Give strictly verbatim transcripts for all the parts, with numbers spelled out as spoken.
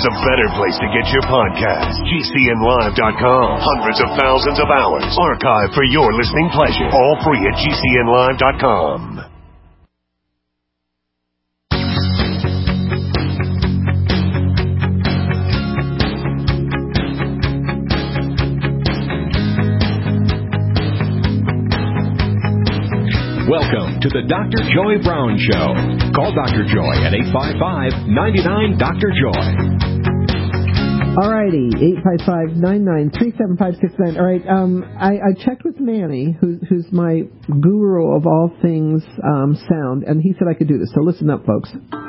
there's a better place to get your podcast. G C N live dot com. Hundreds of thousands of hours archived for your listening pleasure. All free at G C N live dot com. Welcome to the Doctor Joy Brown Show. Call Doctor Joy at eight five five, nine nine, Doctor Joy. All righty, eight five five, nine nine, three seven five six nine. All right, um, I, I checked with Manny, who's, who's my guru of all things um, sound, and he said I could do this. So listen up, folks.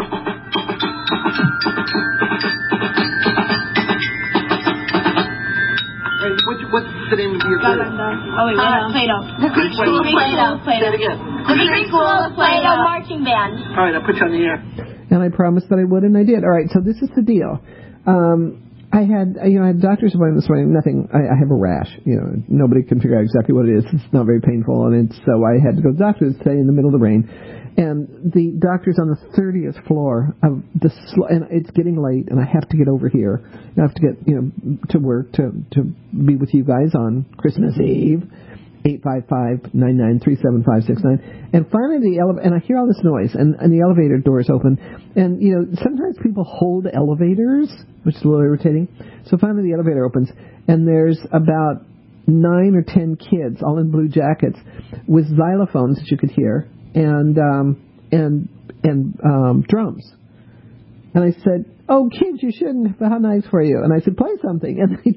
What's, what's the name of your group? Oh, wait, uh, Play-Doh. The Greek School of Play-Doh. Say it again. The Greek School of Play-Doh Marching Band. All right, I'll put you on the air. And I promised that I would, and I did. All right, so this is the deal. Um, I had, you know, I had a doctor's appointment this morning. Nothing. I, I have a rash. You know, nobody can figure out exactly what it is. It's not very painful, and it's so I had to go to the doctor's today in the middle of the rain. And the doctor's on the thirtieth floor of the, sl- and it's getting late, and I have to get over here. I have to get, you know, to work to to be with you guys on Christmas Eve. eight five five, nine nine, three seven five six nine. And finally the ele- and I hear all this noise, and, and the elevator door is open. And, you know, sometimes people hold elevators, which is a little irritating. So finally the elevator opens, and there's about nine or ten kids, all in blue jackets, with xylophones that you could hear, and um, and and um, drums. And I said, "Oh, kids, you shouldn't. How nice for you." And I said, "Play something," and they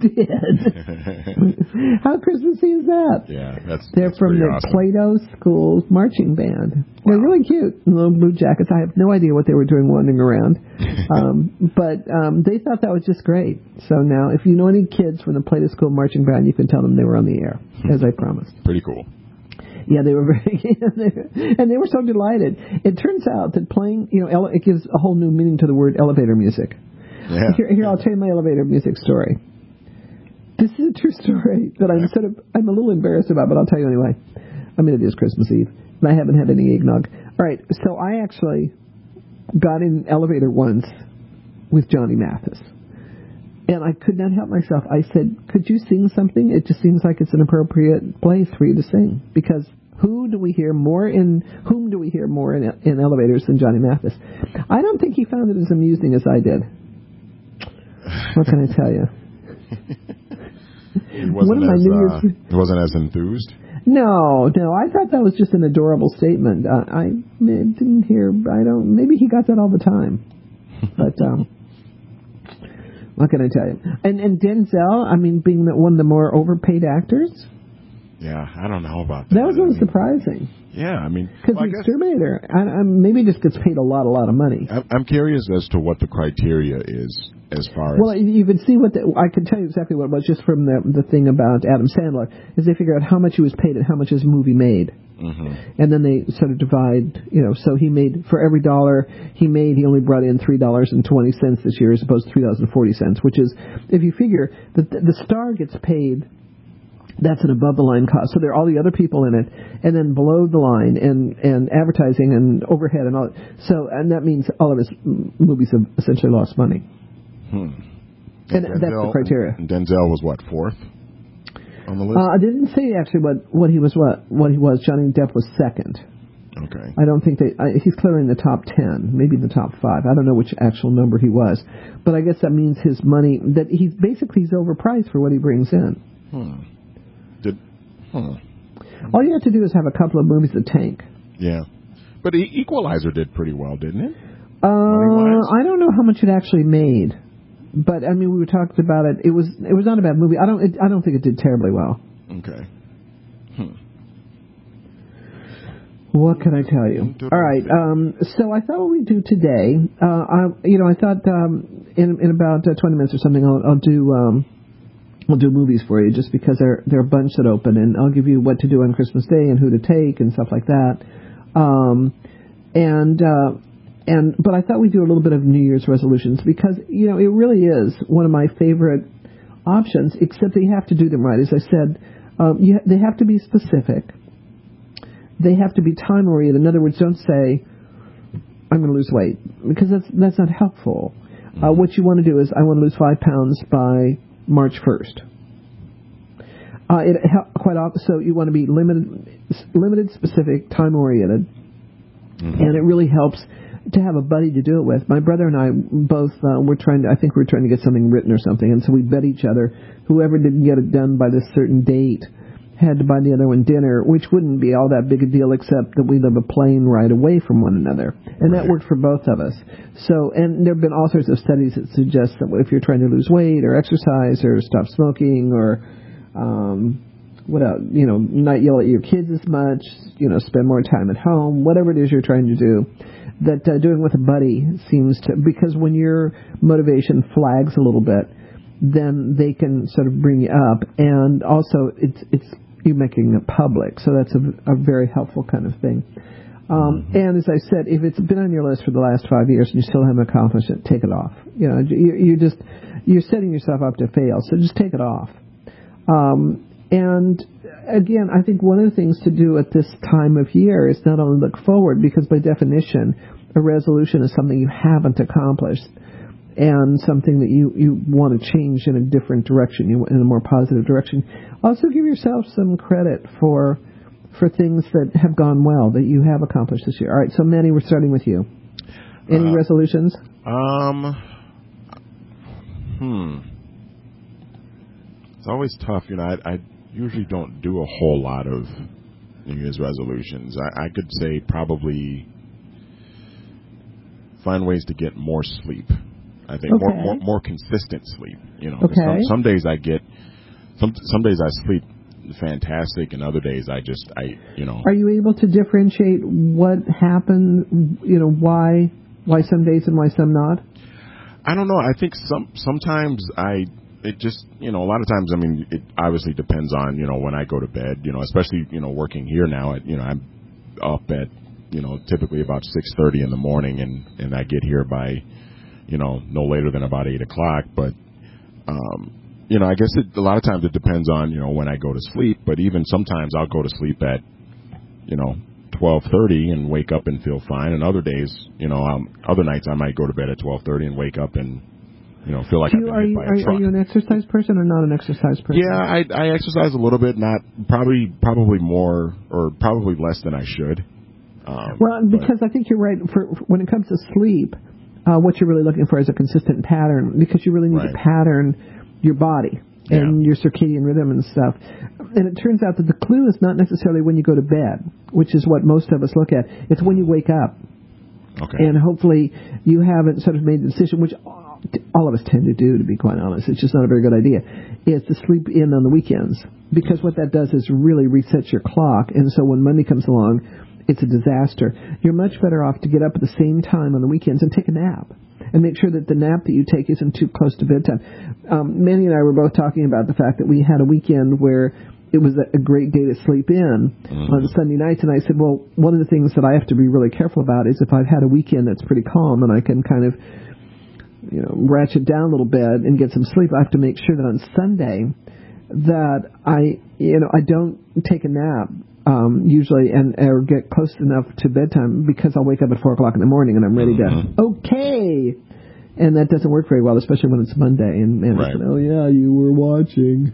did. How Christmassy is that? Yeah, that's They're that's from the awesome. Play-Doh School Marching Band. Wow. They're really cute, little blue jackets. I have no idea what they were doing wandering around, um, but um, they thought that was just great. So now, if you know any kids from the Play-Doh School Marching Band, you can tell them they were on the air, as I promised. Pretty cool. Yeah, they were very, and they were so delighted. It turns out that playing, you know, ele- it gives a whole new meaning to the word elevator music. Yeah. Here, here, I'll tell you my elevator music story. This is a true story that I'm sort of, I'm a little embarrassed about, but I'll tell you anyway. I mean, it is Christmas Eve, and I haven't had any eggnog. All right, so I actually got in an elevator once with Johnny Mathis. And I could not help myself. I said, "Could you sing something? It just seems like it's an appropriate place for you to sing." Because who do we hear more in, whom do we hear more in, in elevators than Johnny Mathis? I don't think he found it as amusing as I did. What can I tell you? It wasn't, One of my as, New uh, Year's... it wasn't as enthused? No, no. I thought that was just an adorable statement. Uh, I didn't hear, I don't, maybe he got that all the time. But, um... what can I tell you? And and Denzel, I mean, being one of the more overpaid actors. Yeah, I don't know about that. That was a I little mean, surprising. Yeah, I mean... Because well, the Exterminator, I, I, maybe just gets paid a lot, a lot of money. I'm, I'm curious as to what the criteria is as far as... Well, you can see what the, I can tell you exactly what it was just from the the thing about Adam Sandler, is they figure out how much he was paid and how much his movie made. Mm-hmm. And then they sort of divide, you know, so he made, for every dollar he made, he only brought in three dollars and twenty cents this year as opposed to three dollars and forty cents, which is, if you figure that the, the star gets paid, that's an above-the-line cost. So there are all the other people in it, and then below the line, and, and advertising and overhead and all. So, and that means all of his movies have essentially lost money. Hmm. And, and Denzel, that's the criteria. And Denzel was, what, fourth on the list? Uh, I didn't say actually what, what he was. What what he was. Johnny Depp was second. Okay. I don't think they. I, he's clearly in the top ten, maybe the top five. I don't know which actual number he was, but I guess that means his money, that he's basically he's overpriced for what he brings in. Hmm. Did. Hmm. All you have to do is have a couple of movies that tank. Yeah, but e- Equalizer did pretty well, didn't it? Uh, I don't know how much it actually made, but I mean, we were talking about it. It was it was not a bad movie. I don't it, I don't think it did terribly well. Okay. Hmm. What can I tell you? All right. Um, so I thought what we'd do today, uh, I, you know, I thought um, in in about uh, twenty minutes or something, I'll, I'll do um, I'll do movies for you, just because there there are a bunch that open, and I'll give you what to do on Christmas Day and who to take and stuff like that. Um, and uh, and but I thought we'd do a little bit of New Year's resolutions, because you know it really is one of my favorite options. Except that you have to do them right, as I said. Um, you, they have to be specific. They have to be time-oriented. In other words, don't say, "I'm going to lose weight," because that's that's not helpful. Uh, what you want to do is, I want to lose five pounds by March first. Uh, it quite often, so you want to be limited, limited, specific, time oriented, mm-hmm. and it really helps to have a buddy to do it with. My brother and I both uh, were trying to, I think we were trying to get something written or something, and so we bet each other. Whoever didn't get it done by this certain date had to buy the other one dinner, which wouldn't be all that big a deal, except that we live a plane ride away from one another, and that worked for both of us. So, and there have been all sorts of studies that suggest that if you're trying to lose weight or exercise or stop smoking or Um, what else? You know, not yell at your kids as much, you know, spend more time at home, whatever it is you're trying to do, that uh, doing with a buddy seems to, because when your motivation flags a little bit, then they can sort of bring you up, and also it's it's you making it public, so that's a, a very helpful kind of thing. Um, mm-hmm. And as I said, if it's been on your list for the last five years and you still haven't accomplished it, take it off. You know, you, you're just, you're setting yourself up to fail, so just take it off. Um, and again, I think one of the things to do at this time of year is not only look forward, because by definition, a resolution is something you haven't accomplished and something that you, you want to change in a different direction, you, in a more positive direction. Also give yourself some credit for, for things that have gone well, that you have accomplished this year. All right, so Manny, we're starting with you. Any uh, resolutions? Um, hmm. It's always tough, you know. I, I usually don't do a whole lot of New Year's resolutions. I, I could say probably find ways to get more sleep. I think okay. more, more more consistent sleep. You know, okay. some, some days I get some some days I sleep fantastic, and other days I just I you know. Are you able to differentiate what happened? You know, why why some days and why some not? I don't know. I think some sometimes I. It just, you know, a lot of times, I mean, it obviously depends on, you know, when I go to bed, you know, especially, you know, working here now, at, you know, I'm up at, you know, typically about six thirty in the morning, and, and I get here by, you know, no later than about eight o'clock. But, um, you know, I guess it, a lot of times it depends on, you know, when I go to sleep. But even sometimes I'll go to sleep at, you know, twelve thirty and wake up and feel fine. And other days, you know, um, other nights I might go to bed at twelve thirty and wake up and, you know, feel like you, I've been hit you, by a are, truck. Are you an exercise person or not an exercise person? Yeah, I, I exercise a little bit, not probably probably more or probably less than I should. Um, well, because I think you're right. For, for when it comes to sleep, uh, what you're really looking for is a consistent pattern, because you really need right. to pattern your body and yeah. your circadian rhythm and stuff. And it turns out that the clue is not necessarily when you go to bed, which is what most of us look at. It's when you wake up. Okay. And hopefully you haven't sort of made the decision, which all of us tend to do, to be quite honest. It's just not a very good idea, is to sleep in on the weekends. Because what that does is really resets your clock. And so when Monday comes along, it's a disaster. You're much better off to get up at the same time on the weekends and take a nap. And make sure that the nap that you take isn't too close to bedtime. Um, Manny and I were both talking about the fact that we had a weekend where it was a great day to sleep in mm-hmm. on Sunday nights. And I said, well, one of the things that I have to be really careful about is if I've had a weekend that's pretty calm and I can kind of, you know, ratchet down a little bit and get some sleep, I have to make sure that on Sunday that I, you know, I don't take a nap um, usually and or get close enough to bedtime, because I'll wake up at four o'clock in the morning and I'm ready mm-hmm. to, okay. And that doesn't work very well, especially when it's Monday. And, and right. I said, oh, yeah, you were watching.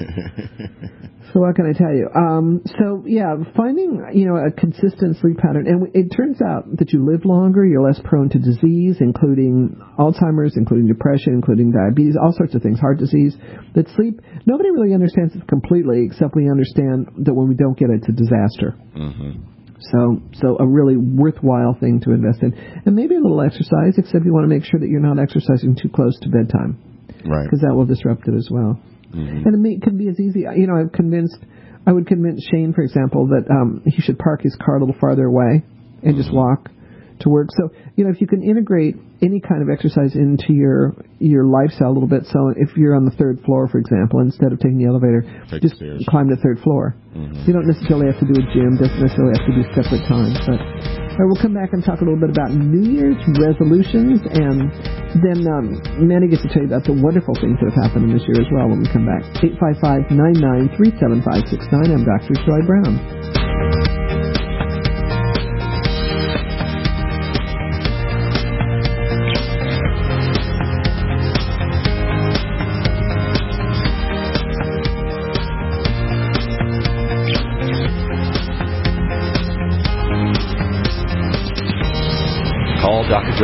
So what can I tell you? Um, so, yeah, finding, you know, a consistent sleep pattern. And it turns out that you live longer, you're less prone to disease, including Alzheimer's, including depression, including diabetes, all sorts of things, heart disease. That sleep, nobody really understands it completely, except we understand that when we don't get it, it's a disaster. Mm-hmm. So, so a really worthwhile thing to invest in. And maybe a little exercise, except you want to make sure that you're not exercising too close to bedtime. Right. Because that will disrupt it as well. Mm-hmm. And it, may, it can be as easy, you know, I'm convinced, I would convince Shane, for example, that um, he should park his car a little farther away and mm-hmm. just walk to work. So, you know, if you can integrate any kind of exercise into your your lifestyle a little bit, so if you're on the third floor, for example, instead of taking the elevator, Take just the climb the third floor. Mm-hmm. You don't necessarily have to do a gym, doesn't necessarily have to be separate times, but all right, we'll come back and talk a little bit about New Year's resolutions, and then um, Manny gets to tell you about the wonderful things that have happened in this year as well when we come back. eight five five, nine nine three, seven five six nine. I'm Doctor Joy Brown.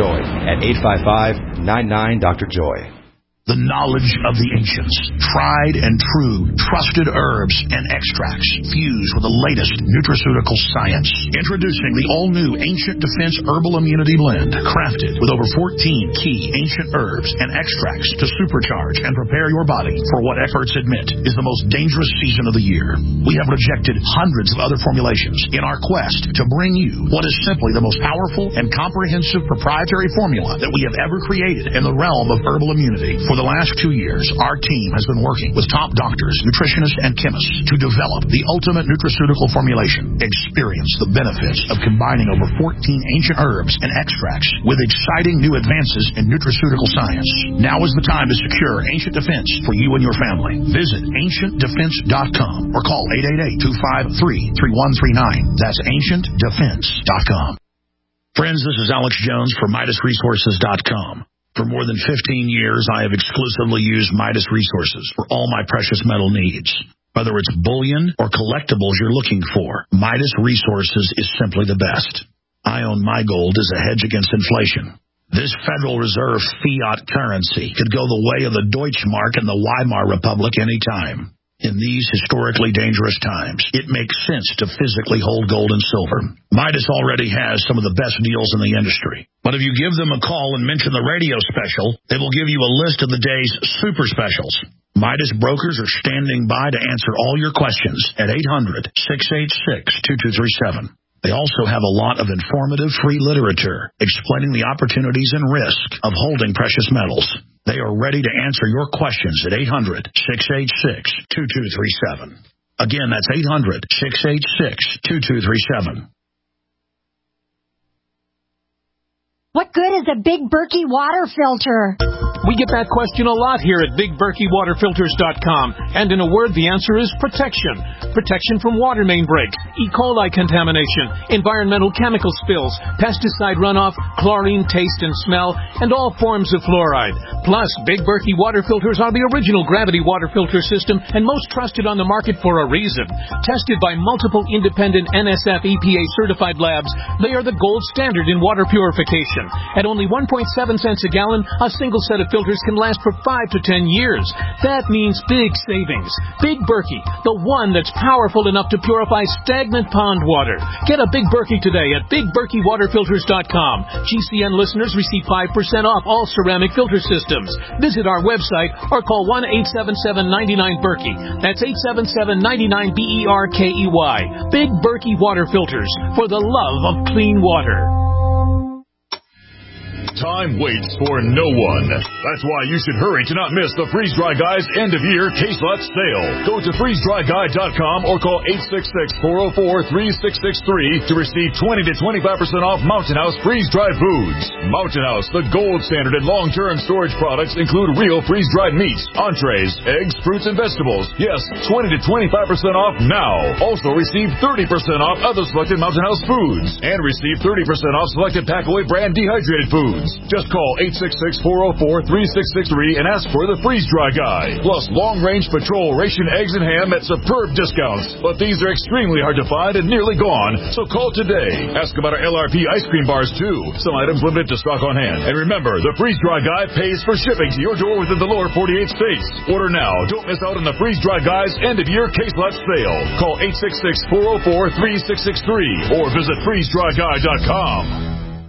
Joy at eight five five, nine nine, Doctor Joy. The knowledge of the ancients, tried and true, trusted herbs and extracts fused with the latest nutraceutical science. Introducing the all-new Ancient Defense Herbal Immunity Blend, crafted with over fourteen key ancient herbs and extracts to supercharge and prepare your body for what experts admit is the most dangerous season of the year. We have rejected hundreds of other formulations in our quest to bring you what is simply the most powerful and comprehensive proprietary formula that we have ever created in the realm of herbal immunity. For the last two years, our team has been working with top doctors, nutritionists, and chemists to develop the ultimate nutraceutical formulation. Experience the benefits of combining over fourteen ancient herbs and extracts with exciting new advances in nutraceutical science. Now is the time to secure Ancient Defense for you and your family. Visit ancient defense dot com or call eight eight eight, two five three, three one three nine. That's ancient defense dot com. Friends, this is Alex Jones for Midas Resources dot com. For more than fifteen years, I have exclusively used Midas Resources for all my precious metal needs. Whether it's bullion or collectibles you're looking for, Midas Resources is simply the best. I own my gold as a hedge against inflation. This Federal Reserve fiat currency could go the way of the Deutschmark and the Weimar Republic any time. In these historically dangerous times, it makes sense to physically hold gold and silver. Midas already has some of the best deals in the industry. But if you give them a call and mention the radio special, they will give you a list of the day's super specials. Midas brokers are standing by to answer all your questions at eight hundred, six eight six, two two three seven. They also have a lot of informative free literature explaining the opportunities and risk of holding precious metals. They are ready to answer your questions at eight hundred, six eight six, two two three seven. Again, that's eight hundred, six eight six, two two three seven. What good is a Big Berkey water filter? We get that question a lot here at Big Berkey Water Filters dot com. And in a word, the answer is protection. Protection from water main breaks, E. coli contamination, environmental chemical spills, pesticide runoff, chlorine taste and smell, and all forms of fluoride. Plus, Big Berkey water filters are the original gravity water filter system and most trusted on the market for a reason. Tested by multiple independent N S F E P A certified labs, they are the gold standard in water purification. At only one point seven cents a gallon, a single set of filters can last for five to ten years. That means big savings. Big Berkey, the one that's powerful enough to purify stagnant pond water. Get a Big Berkey today at Big Berkey Water Filters dot com. G C N listeners receive five percent off all ceramic filter systems. Visit our website or call one eight seven seven, nine nine, Berkey. That's eight seven seven, nine nine, B E R K E Y. Big Berkey Water Filters, for the love of clean water. Time waits for no one. That's why you should hurry to not miss the Freeze Dry Guy's end-of-year case lot sale. Go to freeze dry guy dot com or call eight six six, four oh four, three six six three to receive twenty to twenty-five percent off Mountain House freeze-dried foods. Mountain House, the gold standard in long-term storage products, include real freeze-dried meats, entrees, eggs, fruits, and vegetables. Yes, twenty to twenty-five percent off now. Also receive thirty percent off other selected Mountain House foods and receive thirty percent off selected Packaway brand dehydrated foods. Just call eight six six, four oh four, three six six three and ask for the Freeze Dry Guy. Plus long-range patrol ration eggs and ham at superb discounts. But these are extremely hard to find and nearly gone, so call today. Ask about our L R P ice cream bars, too. Some items limited to stock on hand. And remember, the Freeze Dry Guy pays for shipping to your door within the lower forty-eight states. Order now. Don't miss out on the Freeze Dry Guy's end-of-year case lot sale. Call eight six six, four oh four, three six six three or visit freeze dry guy dot com.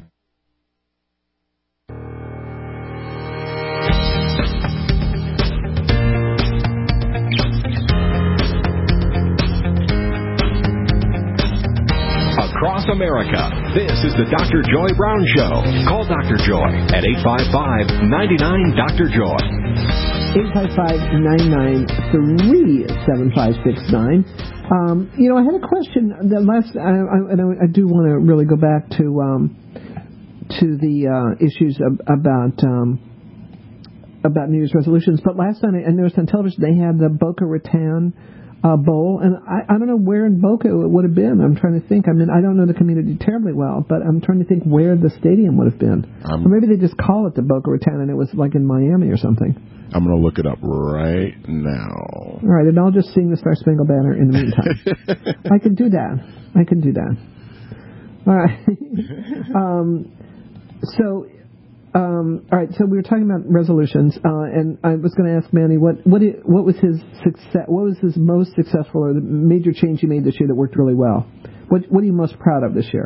Across America, this is the Doctor Joy Brown Show. Call Doctor Joy at eight five five, nine nine, Doctor Joy. eight five five, nine nine, three seven five six nine. Um, you know, I had a question. The last, I, I, I do want to really go back to um, to the uh, issues of, about um, about New Year's resolutions. But last night I noticed on television they had the Boca Raton Uh, bowl, and I, I don't know where in Boca it would have been. I'm trying to think. I mean, I don't know the community terribly well, but I'm trying to think where the stadium would have been. Um, or maybe they just call it the Boca Raton, and it was like in Miami or something. I'm going to look it up right now. All right, and I'll just sing the Star Spangled Banner in the meantime. I can do that. I can do that. All right. um, so Um, all right, so we were talking about resolutions, uh, and I was going to ask Manny what what it, what was his success? What was his most successful or the major change he made this year that worked really well? What what are you most proud of this year?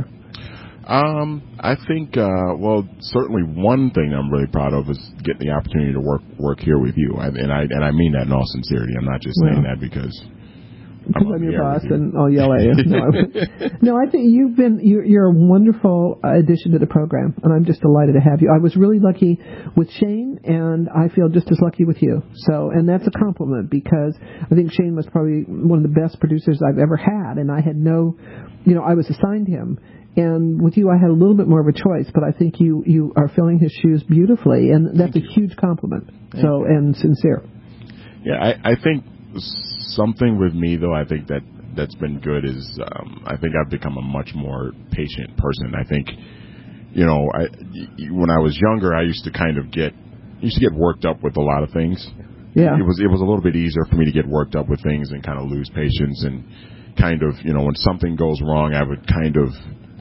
Um, I think, uh, well, certainly one thing I'm really proud of is getting the opportunity to work work here with you, I, and I and I mean that in all sincerity. I'm not just saying well, that because. Because I'm your boss and I'll yell at you. No, I, no, I think you've been, you're, you're a wonderful addition to the program, and I'm just delighted to have you. I was really lucky with Shane, and I feel just as lucky with you. So, and that's a compliment because I think Shane was probably one of the best producers I've ever had, and I had no, you know, I was assigned him. And with you, I had a little bit more of a choice, but I think you, you are filling his shoes beautifully, and that's Thank a you. huge compliment. Thank so, you. And sincere. Yeah, I, I think something with me, though, I think that that's been good is um, I think I've become a much more patient person. I think, you know, I, when I was younger, I used to kind of get used to get worked up with a lot of things. Yeah, it was it was a little bit easier for me to get worked up with things and kind of lose patience and kind of, you know, when something goes wrong, I would kind of,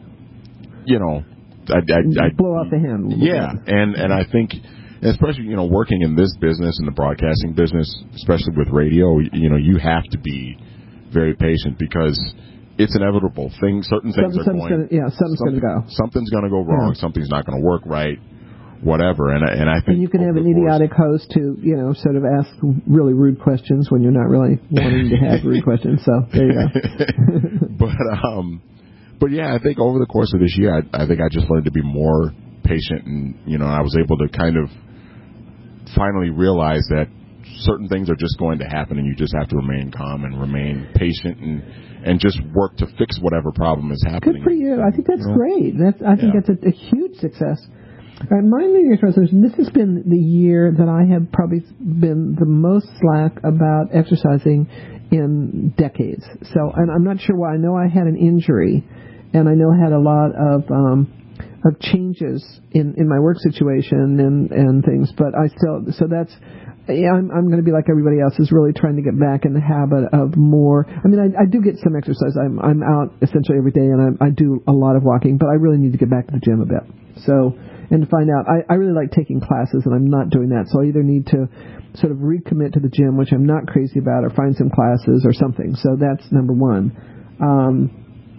you know, I I blow out the handle. Yeah, and and I think. Especially, you know, working in this business, in the broadcasting business, especially with radio, you know, you have to be very patient because it's inevitable. Things, certain things Some, are going. Gonna, yeah, something's something, going to go. Something's going to go wrong. Yeah. Something's not going to work right. Whatever. And and I think. And you can have an idiotic host who, you know, sort of ask really rude questions when you're not really wanting to have rude questions. So there you go. but um, but yeah, I think over the course of this year, I, I think I just learned to be more patient, and you know, I was able to kind of finally realize that certain things are just going to happen, and you just have to remain calm and remain patient and and just work to fix whatever problem is happening. Good for you. I think that's you know? great. That's I think yeah. that's a, a huge success. All right, my New Year's resolution, this has been the year that I have probably been the most slack about exercising in decades. So, and I'm not sure why. I know I had an injury, and I know I had a lot of um, of changes in, in my work situation and, and things, but I still, so that's, yeah, I'm, I'm going to be like everybody else, is really trying to get back in the habit of more. I mean, I, I do get some exercise. I'm, I'm out essentially every day, and I, I do a lot of walking, but I really need to get back to the gym a bit. So, and to find out, I, I really like taking classes, and I'm not doing that. So I either need to sort of recommit to the gym, which I'm not crazy about, or find some classes or something. So that's number one. Um,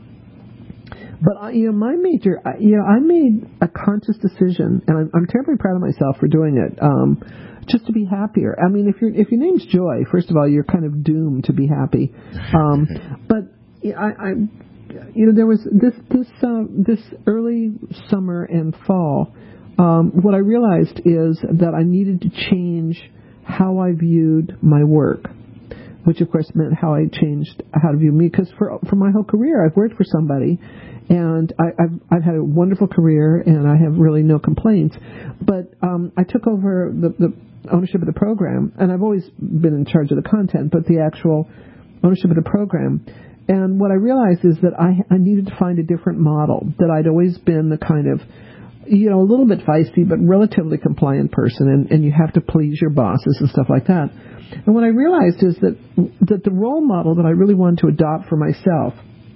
But, you know, my major, you know, I made a conscious decision, and I'm, I'm terribly proud of myself for doing it, um, just to be happier. I mean, if, you're, if your name's Joy, first of all, you're kind of doomed to be happy. Um, but I, I, you know, there was this, this, uh, this early summer and fall, um, what I realized is that I needed to change how I viewed my work, which of course meant how I changed how to view me. Because for for my whole career, I've worked for somebody, and I, I've I've had a wonderful career, and I have really no complaints. But um, I took over the, the ownership of the program, and I've always been in charge of the content, but the actual ownership of the program. And what I realized is that I I needed to find a different model. That I'd always been the kind of, you know, a little bit feisty, but relatively compliant person, and, and you have to please your bosses and stuff like that. And what I realized is that that the role model that I really wanted to adopt for myself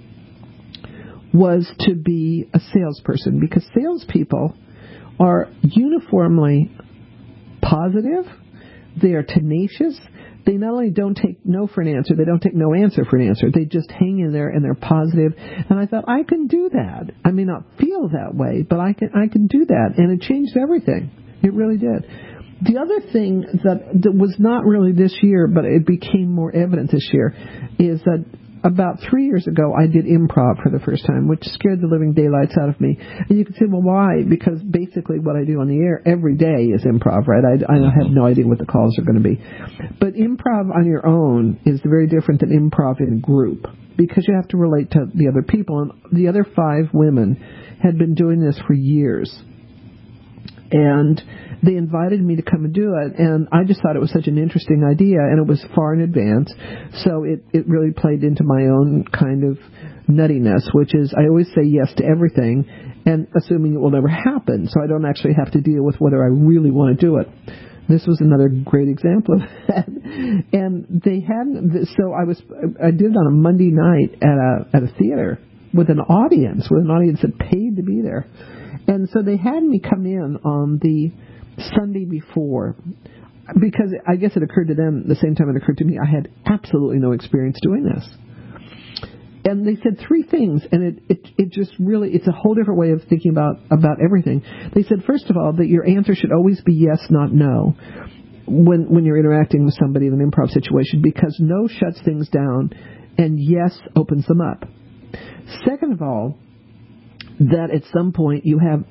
was to be a salesperson, because salespeople are uniformly positive, they are tenacious, they not only don't take no for an answer, they don't take no answer for an answer, they just hang in there and they're positive. And I thought, I can do that. I may not feel that way, but I can I can do that, and it changed everything. It really did. The other thing that, that was not really this year, but it became more evident this year, is that about three years ago, I did improv for the first time, which scared the living daylights out of me. And you can say, well, why? Because basically what I do on the air every day is improv, right? I, I have no idea what the calls are going to be. But improv on your own is very different than improv in group, because you have to relate to the other people. And the other five women had been doing this for years. And they invited me to come and do it, and I just thought it was such an interesting idea, and it was far in advance, so it, it really played into my own kind of nuttiness, which is I always say yes to everything, and assuming it will never happen, so I don't actually have to deal with whether I really want to do it. This was another great example of that. And they had, so I was, I did it on a Monday night at a at a theater with an audience, with an audience that paid to be there. And so they had me come in on the Sunday before, because I guess it occurred to them the same time it occurred to me. I had absolutely no experience doing this. And they said three things, and it, it, it just really, it's a whole different way of thinking about, about everything. They said, first of all, that your answer should always be yes, not no, when when you're interacting with somebody in an improv situation, because no shuts things down, and yes opens them up. Second of all, that at some point you have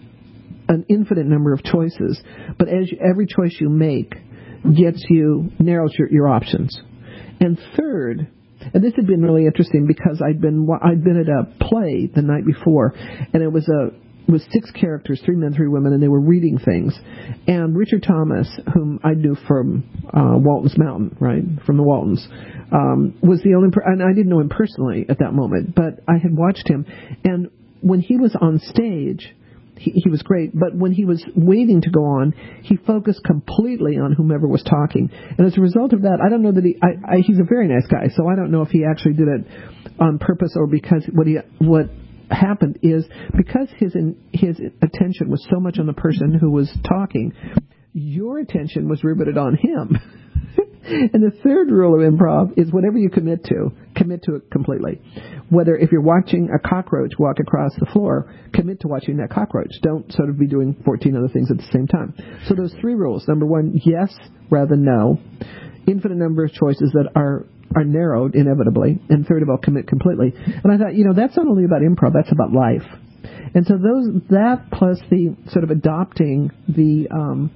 an infinite number of choices, but as you, every choice you make gets you, narrows your, your options. And third, and this had been really interesting because I'd been I'd been at a play the night before, and it was a it was six characters, three men, three women, and they were reading things. And Richard Thomas, whom I knew from uh, Walton's Mountain, right, from the Waltons, um, was the only, per- and I didn't know him personally at that moment, but I had watched him. And when he was on stage, he, he was great, but when he was waiting to go on, he focused completely on whomever was talking. And as a result of that, I don't know that he, I, I, he's a very nice guy, so I don't know if he actually did it on purpose or because what he, what happened is because his, in, his attention was so much on the person who was talking, your attention was riveted on him. And the third rule of improv is whatever you commit to, commit to it completely. Whether if you're watching a cockroach walk across the floor, commit to watching that cockroach. Don't sort of be doing fourteen other things at the same time. So those three rules. Number one, yes rather than no. Infinite number of choices that are, are narrowed inevitably. And third of all, commit completely. And I thought, you know, that's not only about improv, that's about life. And so those that plus the sort of adopting the um,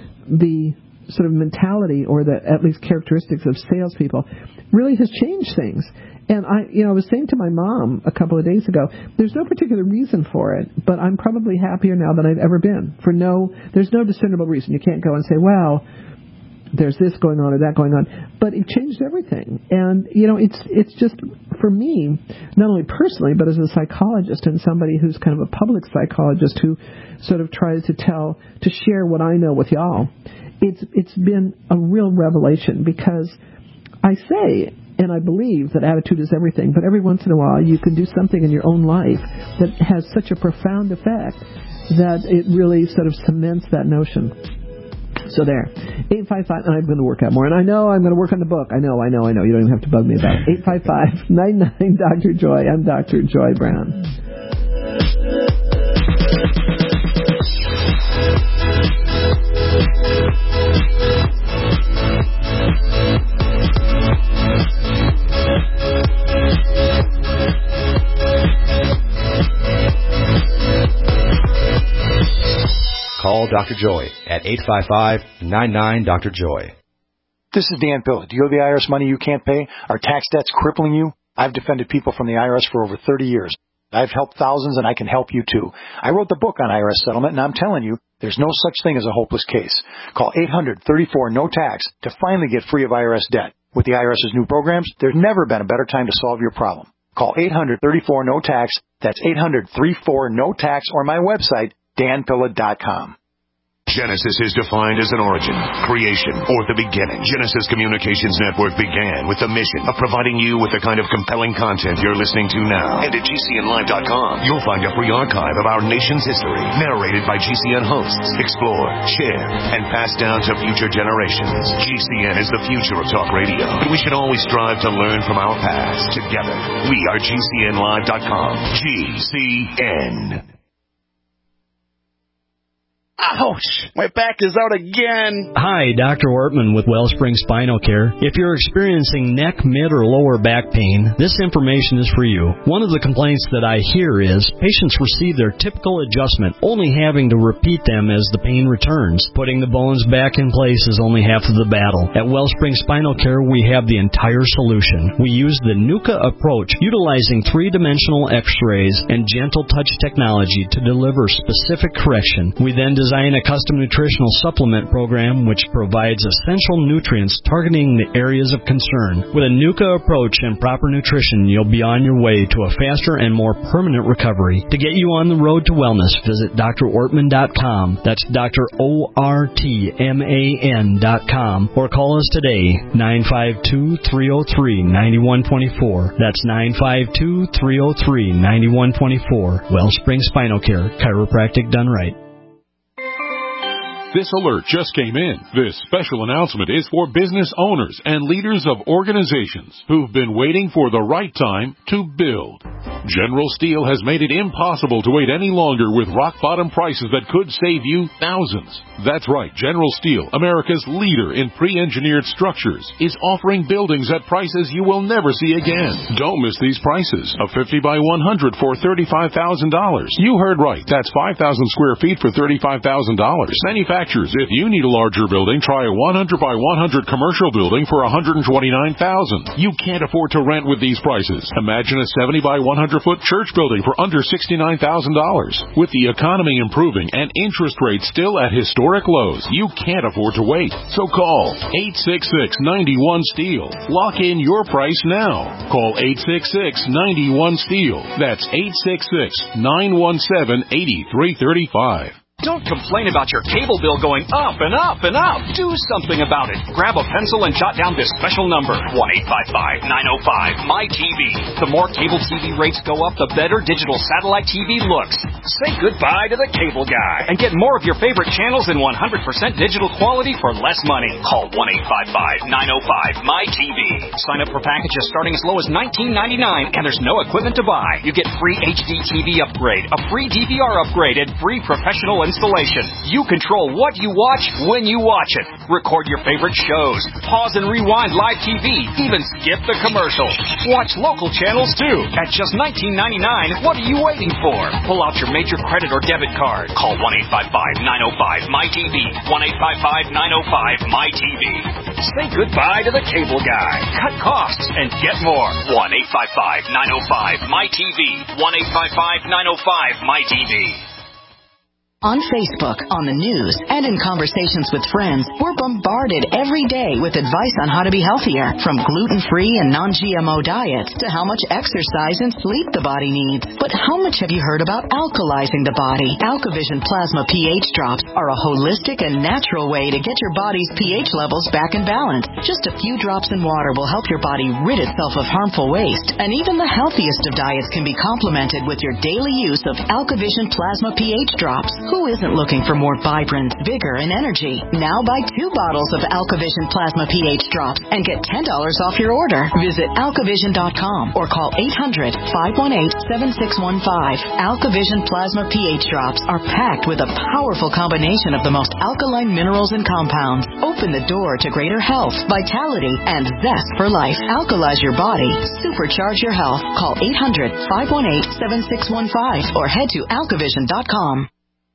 the sort of mentality or the at least characteristics of salespeople really has changed things. And I, you know, I was saying to my mom a couple of days ago, there's no particular reason for it, but I'm probably happier now than I've ever been. For no, there's no discernible reason. You can't go and say, well, there's this going on or that going on, but it changed everything. And you know, it's it's just for me, not only personally, but as a psychologist and somebody who's kind of a public psychologist who sort of tries to tell, to share what I know with y'all. It's it's been a real revelation because I say and I believe that attitude is everything, but every once in a while you can do something in your own life that has such a profound effect that it really sort of cements that notion. So there, eight five five, and I'm going to work out more. And I know I'm going to work on the book. I know, I know, I know. You don't even have to bug me about it. eight five five, nine nine, Doctor Joy. I'm Doctor Joy Brown. Call Doctor Joy at eight five five, nine nine, Doctor Joy. This is Dan Pilla. Do you owe the I R S money you can't pay? Are tax debts crippling you? I've defended people from the I R S for over thirty years. I've helped thousands, and I can help you, too. I wrote the book on I R S settlement, and I'm telling you, there's no such thing as a hopeless case. Call eight hundred, thirty-four, no tax to finally get free of I R S debt. With the IRS's new programs, there's never been a better time to solve your problem. Call eight hundred, thirty-four, no tax. That's eight hundred, thirty-four, no tax, or my website, dan pilla dot com. Genesis is defined as an origin, creation, or the beginning. Genesis Communications Network began with the mission of providing you with the kind of compelling content you're listening to now. And at G C N live dot com, you'll find a free archive of our nation's history, narrated by G C N hosts, explored, shared, and passed down to future generations. G C N is the future of talk radio, and we should always strive to learn from our past. Together, we are G C N live dot com. G C N. Ouch! My back is out again. Hi, Doctor Ortman with Wellspring Spinal Care. If you're experiencing neck, mid, or lower back pain, this information is for you. One of the complaints that I hear is patients receive their typical adjustment, only having to repeat them as the pain returns. Putting the bones back in place is only half of the battle. At Wellspring Spinal Care, we have the entire solution. We use the NUCA approach, utilizing three-dimensional x-rays and gentle touch technology to deliver specific correction. We then design a custom nutritional supplement program which provides essential nutrients targeting the areas of concern. With a NUCA approach and proper nutrition, you'll be on your way to a faster and more permanent recovery. To get you on the road to wellness, visit D R Ortman dot com. That's Doctor O R T M A N dot com. Or call us today, nine five two, three oh three, nine one two four. That's nine five two, three oh three, nine one two four. Wellspring Spinal Care, chiropractic done right. This alert just came in. This special announcement is for business owners and leaders of organizations who've been waiting for the right time to build. General Steel has made it impossible to wait any longer with rock-bottom prices that could save you thousands. That's right, General Steel, America's leader in pre-engineered structures, is offering buildings at prices you will never see again. Don't miss these prices. A fifty by one hundred for thirty-five thousand dollars. You heard right. That's five thousand square feet for thirty-five thousand dollars. Manufacturers, if you need a larger building, try a one hundred by one hundred commercial building for one hundred twenty-nine thousand dollars. You can't afford to rent with these prices. Imagine a seventy by one hundred foot church building for under sixty-nine thousand dollars. With the economy improving and interest rates still at historic lows, you can't afford to wait. So call eight six six, nine one, STEEL. Lock in your price now. Call eight six six, nine one, STEEL. That's eight six six, nine one seven, eight three three five. Don't complain about your cable bill going up and up and up. Do something about it. Grab a pencil and jot down this special number, one eight five five, nine oh five, M Y T V. The more cable T V rates go up, the better digital satellite T V looks. Say goodbye to the cable guy and get more of your favorite channels in one hundred percent digital quality for less money. Call one eight five five, nine oh five, M Y T V. Sign up for packages starting as low as nineteen ninety-nine, and there's no equipment to buy. You get free H D T V upgrade, a free D V R upgrade, and free professional installation. You control what you watch when you watch it. Record your favorite shows. Pause and rewind live T V. Even skip the commercials. Watch local channels too. At just nineteen ninety-nine, what are you waiting for? Pull out your major credit or debit card. Call one eight five five, nine oh five, M Y T V. one eight five five, nine oh five, M Y T V. Say goodbye to the cable guy. Cut costs and get more. one eight five five, nine oh five, M Y T V. one eight five five, nine oh five, M Y T V. On Facebook, on the news, and in conversations with friends, we're bombarded every day with advice on how to be healthier, from gluten-free and non G M O diets to how much exercise and sleep the body needs. But how much have you heard about alkalizing the body? AlkaVision Plasma pH drops are a holistic and natural way to get your body's pH levels back in balance. Just a few drops in water will help your body rid itself of harmful waste, and even the healthiest of diets can be complemented with your daily use of AlkaVision Plasma pH drops. Who isn't looking for more vibrance, vigor, and energy? Now buy two bottles of AlkaVision Plasma pH drops and get ten dollars off your order. Visit alkavision dot com or call eight hundred, five one eight, seven six one five. AlkaVision Plasma pH drops are packed with a powerful combination of the most alkaline minerals and compounds. Open the door to greater health, vitality, and zest for life. Alkalize your body. Supercharge your health. Call eight hundred, five one eight, seven six one five or head to alkavision dot com.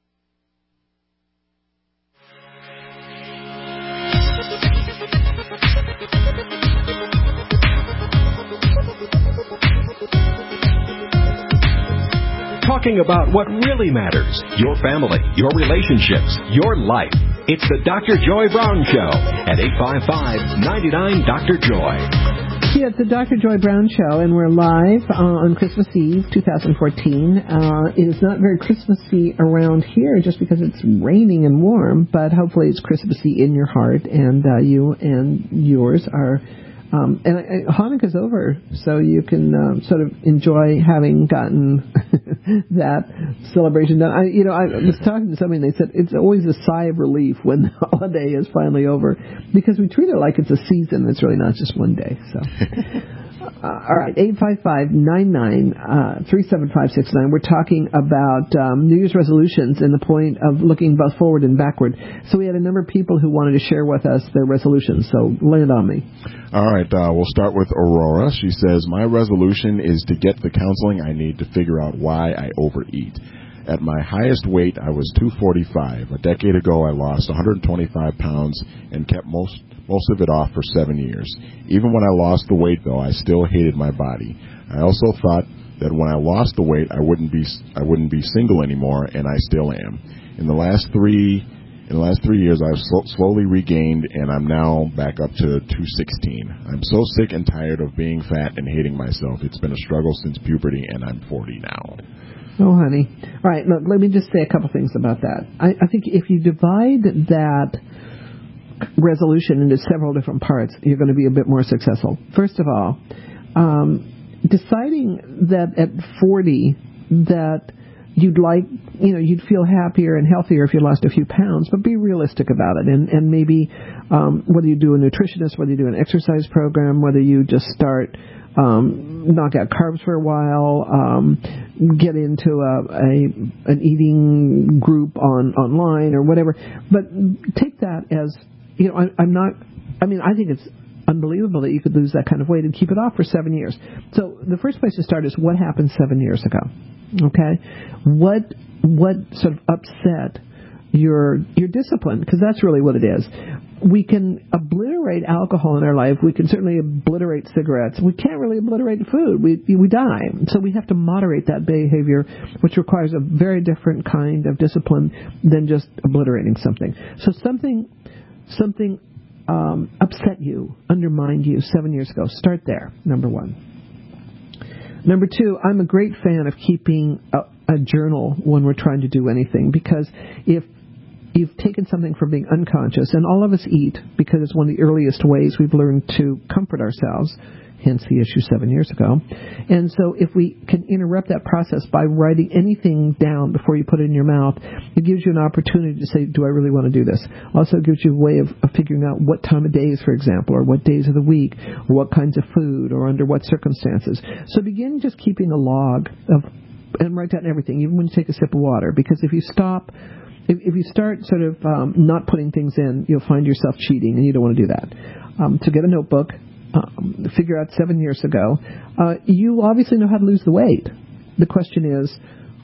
Talking about what really matters, your family, your relationships, your life. It's the Doctor Joy Brown Show at eight five five, nine nine, Doctor Joy. Yeah, it's the Doctor Joy Brown Show, and we're live uh, on Christmas Eve, twenty fourteen. Uh, it is not very Christmassy around here just because it's raining and warm, but hopefully it's Christmassy in your heart, and uh, you and yours are... Um, and uh, Hanukkah's over, so you can um, sort of enjoy having gotten that celebration done. I, you know, I was talking to somebody, and they said it's always a sigh of relief when the holiday is finally over, because we treat it like it's a season. It's really not just one day. So, uh, all right, eight five five, nine nine, three seven five six nine. We're talking about um, New Year's resolutions and the point of looking both forward and backward. So we had a number of people who wanted to share with us their resolutions. So lay it on me. All right, uh, we'll start with Aurora. She says, my resolution is to get the counseling I need to figure out why I overeat. At my highest weight, I was two forty-five. A decade ago, I lost one hundred twenty-five pounds and kept most most of it off for seven years. Even when I lost the weight, though, I still hated my body. I also thought that when I lost the weight, I wouldn't be I wouldn't be single anymore, and I still am. In the last three in the last three years, I've sl- slowly regained, and I'm now back up to two sixteen. I'm so sick and tired of being fat and hating myself. It's been a struggle since puberty, and I'm forty now. Oh, honey. All right, look, let me just say a couple things about that. I, I think if you divide that resolution into several different parts, you're going to be a bit more successful. First of all, um, deciding that at forty that you'd like, you know, you'd feel happier and healthier if you lost a few pounds, but be realistic about it. And, and maybe um, whether you do a nutritionist, whether you do an exercise program, whether you just start um, knock out carbs for a while, um, get into a, a an eating group on online or whatever. But take that as, you know, I, I'm not, I mean, I think it's unbelievable that you could lose that kind of weight and keep it off for seven years. So the first place to start is what happened seven years ago. Okay, what what sort of upset your your discipline? Because that's really what it is. We can obliterate alcohol in our life. We can certainly obliterate cigarettes. We can't really obliterate food. We we die. So we have to moderate that behavior, which requires a very different kind of discipline than just obliterating something. So something something um, upset you, undermined you seven years ago. Start there. Number one. Number two, I'm a great fan of keeping a, a journal when we're trying to do anything, because if you've taken something from being unconscious, and all of us eat because it's one of the earliest ways we've learned to comfort ourselves, hence the issue seven years ago. And so if we can interrupt that process by writing anything down before you put it in your mouth, it gives you an opportunity to say, do I really want to do this? Also gives you a way of, of figuring out what time of days, for example, or what days of the week, or what kinds of food, or under what circumstances. So begin just keeping a log of, and write down everything, even when you take a sip of water, because if you stop, if, if you start sort of um, not putting things in, you'll find yourself cheating, and you don't want to do that. Um, so get a notebook. Um, figure out seven years ago, uh, you obviously know how to lose the weight. The question is,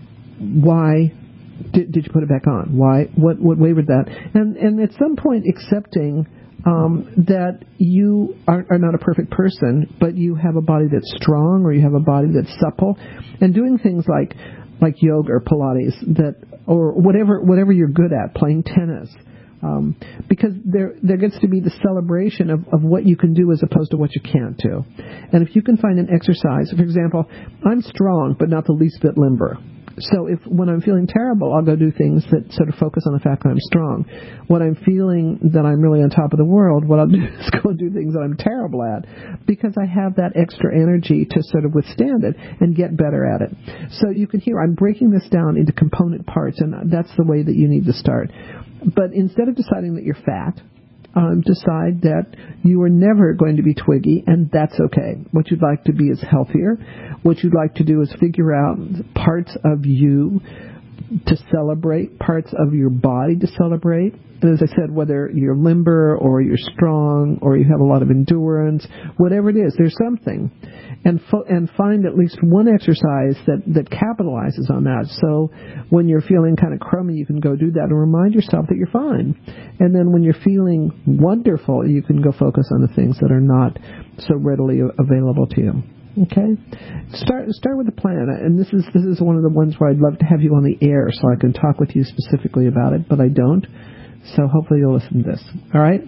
why did, did you put it back on? Why? What? What wavered that? And and at some point, accepting um, that you are, are not a perfect person, but you have a body that's strong, or you have a body that's supple, and doing things like like yoga or Pilates, that or whatever whatever you're good at, playing tennis. Um, because there there gets to be the celebration of, of what you can do as opposed to what you can't do. And if you can find an exercise, for example, I'm strong but not the least bit limber. So if when I'm feeling terrible, I'll go do things that sort of focus on the fact that I'm strong. When I'm feeling that I'm really on top of the world, what I'll do is go and do things that I'm terrible at, because I have that extra energy to sort of withstand it and get better at it. So you can hear I'm breaking this down into component parts, and that's the way that you need to start. But instead of deciding that you're fat, um, decide that you are never going to be twiggy, and that's okay. What you'd like to be is healthier. What you'd like to do is figure out parts of you to celebrate, parts of your body to celebrate. And as I said, whether you're limber or you're strong or you have a lot of endurance, whatever it is, there's something. And fo- and find at least one exercise that, that capitalizes on that. So when you're feeling kind of crummy, you can go do that and remind yourself that you're fine. And then when you're feeling wonderful, you can go focus on the things that are not so readily available to you. Okay, start start with a plan, and this is this is one of the ones where I'd love to have you on the air so I can talk with you specifically about it, but I don't. So hopefully you'll listen to this. All right,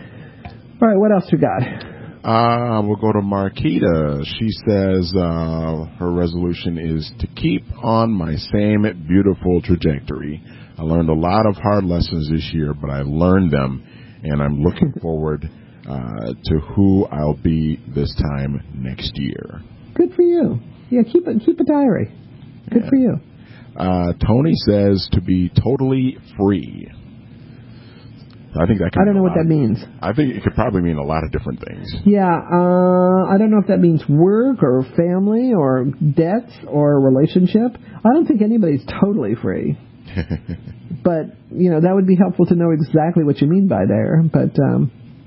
all right. What else we got? Uh, we'll go to Marquita. She says uh, her resolution is to keep on my same beautiful trajectory. I learned a lot of hard lessons this year, but I learned them, and I'm looking forward Uh, to who I'll be this time next year. Good for you. Yeah, keep it. Keep a diary. Good yeah. for you. Uh, Tony says to be totally free. I think that. Can I don't know what lot. that means. I think it could probably mean a lot of different things. Yeah, uh, I don't know if that means work or family or debts or relationship. I don't think anybody's totally free. But you know, that would be helpful to know exactly what you mean by there. But. Um,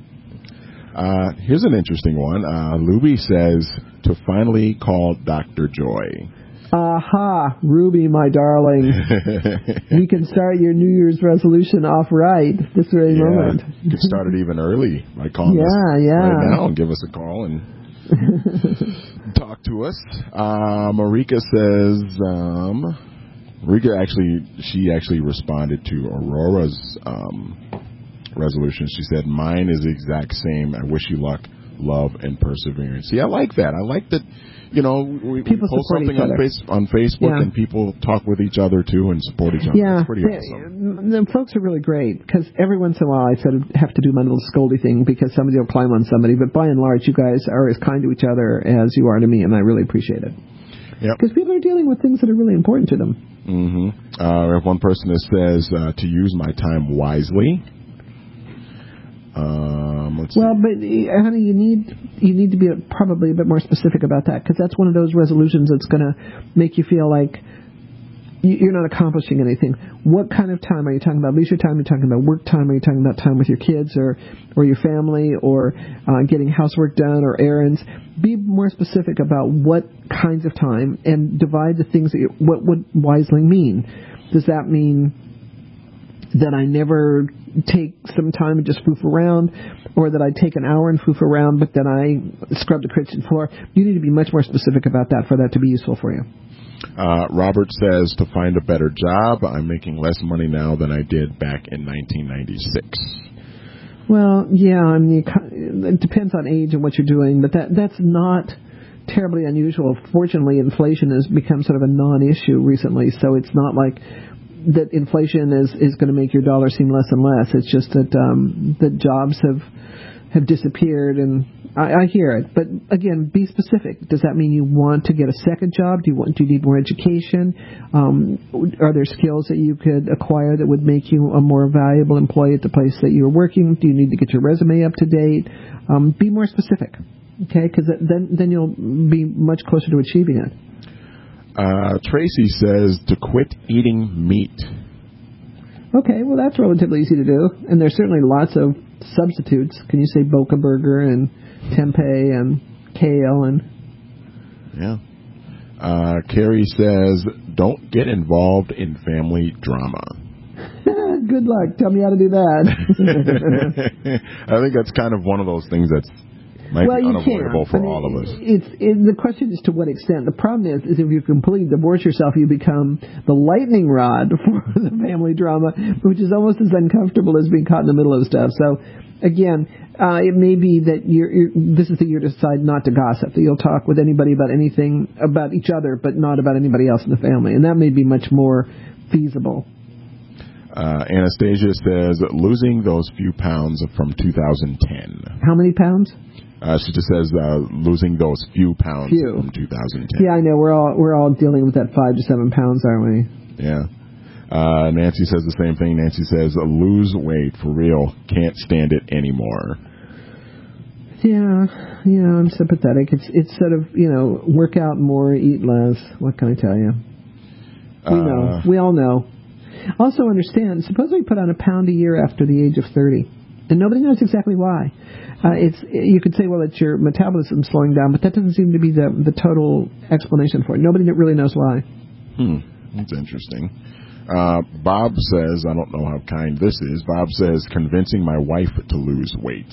Uh, here's an interesting one. Uh, Luby says to finally call Doctor Joy. Aha, Ruby, my darling. You can start your New Year's resolution off right this very yeah, moment. You can start it even early by calling yeah, us yeah. right now and give us a call. And talk to us. Uh, Marika says, um, Marika actually, she actually responded to Aurora's um, resolution. She said, mine is the exact same. I wish you luck, love, and perseverance. See, I like that. I like that. You know, we, we post something on, face, on Facebook yeah. and people talk with each other too and support each other. Yeah, it's pretty awesome. The folks are really great because every once in a while I sort of have to do my little scoldy thing because somebody will climb on somebody. But by and large, you guys are as kind to each other as you are to me, and I really appreciate it. Yeah, because people are dealing with things that are really important to them. Mm-hmm. Uh, we have one person that says uh, to use my time wisely. Um, let's well, see. but honey, you need you need to be probably a bit more specific about that because that's one of those resolutions that's going to make you feel like you're not accomplishing anything. What kind of time are you talking about? Leisure time? Are you talking about work time? Are you talking about time with your kids or or your family or uh, getting housework done or errands? Be more specific about what kinds of time and divide the things that you, what would wisely mean. Does that mean that I never take some time and just foof around, or that I take an hour and foof around, but then I scrub the kitchen floor? You need to be much more specific about that for that to be useful for you. Uh, Robert says to find a better job. I'm making less money now than I did back in nineteen ninety-six. Well, yeah, I mean, it depends on age and what you're doing, but that that's not terribly unusual. Fortunately, inflation has become sort of a non-issue recently, so it's not like that inflation is, is going to make your dollar seem less and less. It's just that um, that jobs have have disappeared, and I, I hear it. But again, be specific. Does that mean you want to get a second job? Do you want? Do you need more education? Um, are there skills that you could acquire that would make you a more valuable employee at the place that you're working? Do you need to get your resume up to date? Um, be more specific, okay? Because then then you'll be much closer to achieving it. Uh, Tracy says to quit eating meat. Okay, well, that's relatively easy to do. And there's certainly lots of substitutes. Can you say Boca Burger and tempeh and kale and... Yeah. Uh, Carrie says, don't get involved in family drama. Good luck. Tell me how to do that. I think that's kind of one of those things that's might well, be you unavoidable can. for I mean, all of us. It's it, the question is to what extent. The problem is, is if you completely divorce yourself, you become the lightning rod for the family drama, which is almost as uncomfortable as being caught in the middle of stuff. So, again, uh, it may be that you're, you're, this is the year to decide not to gossip. That you'll talk with anybody about anything, about each other, but not about anybody else in the family. And that may be much more feasible. Uh, Anastasia says, losing those few pounds from two thousand ten. How many pounds? Uh, she just says uh, losing those few pounds few. from two thousand ten. Yeah, I know. We're all we're all dealing with that five to seven pounds, aren't we? Yeah. Uh, Nancy says the same thing. Nancy says, lose weight for real. Can't stand it anymore. Yeah, yeah, I'm sympathetic. It's it's sort of, you know, work out more, eat less. What can I tell you? We uh, know. We all know. Also understand, suppose we put on a pound a year after the age of thirty, and nobody knows exactly why. Uh, it's you could say, well, it's your metabolism slowing down, but that doesn't seem to be the the total explanation for it. Nobody really knows why. Hmm, that's interesting. Uh, Bob says, I don't know how kind this is. Bob says, convincing my wife to lose weight.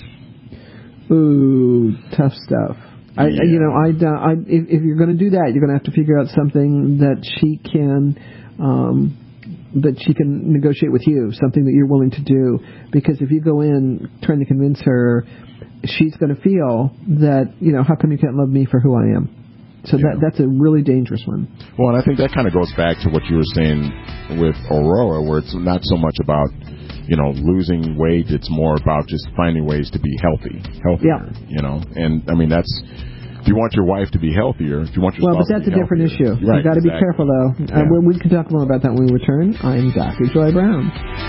Ooh, tough stuff. Yeah. I, you know, I, I if, if you're going to do that, you're going to have to figure out something that she can. Um, that she can negotiate with you, something that you're willing to do. Because if you go in trying to convince her, she's going to feel that, you know, how come you can't love me for who I am? So yeah. that that's a really dangerous one. Well, and I think that kind of goes back to what you were saying with Aurora, where it's not so much about, you know, losing weight. It's more about just finding ways to be healthy, healthier, yeah. you know. And, I mean, that's... If you want your wife to be healthier, if you want your well, spouse but that's to be a different healthier, issue. Right, You've got to exactly. be careful, though. Yeah. Uh, we can talk more about that when we return. I'm Doctor Joy Brown.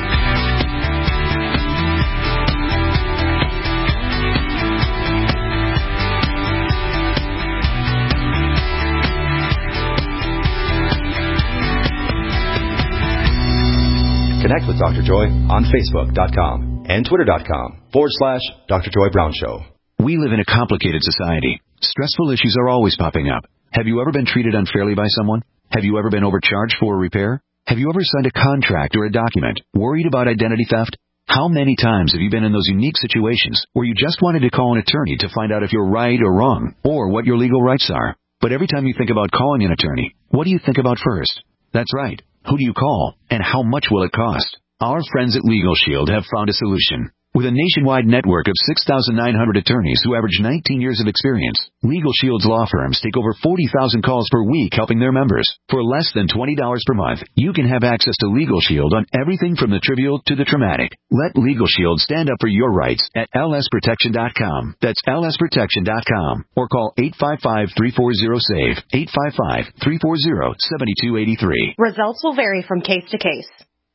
Connect with Doctor Joy on Facebook dot com and Twitter dot com forward slash Doctor Joy Brown Show. We live in a complicated society. Stressful issues are always popping up. Have you ever been treated unfairly by someone? Have you ever been overcharged for a repair? Have you ever signed a contract or a document worried about identity theft? How many times have you been in those unique situations where you just wanted to call an attorney to find out if you're right or wrong, or what your legal rights are? But every time you think about calling an attorney, what do you think about first? That's right. Who do you call, and how much will it cost? Our friends at Legal Shield have found a solution. With a nationwide network of six thousand nine hundred attorneys who average nineteen years of experience, Legal Shield's law firms take over forty thousand calls per week helping their members. For less than twenty dollars per month, you can have access to Legal Shield on everything from the trivial to the traumatic. Let Legal Shield stand up for your rights at L S protection dot com. That's L S protection dot com. Or call eight five five, three four zero, S A V E, eight five five, three four zero, seven two eight three. Results will vary from case to case.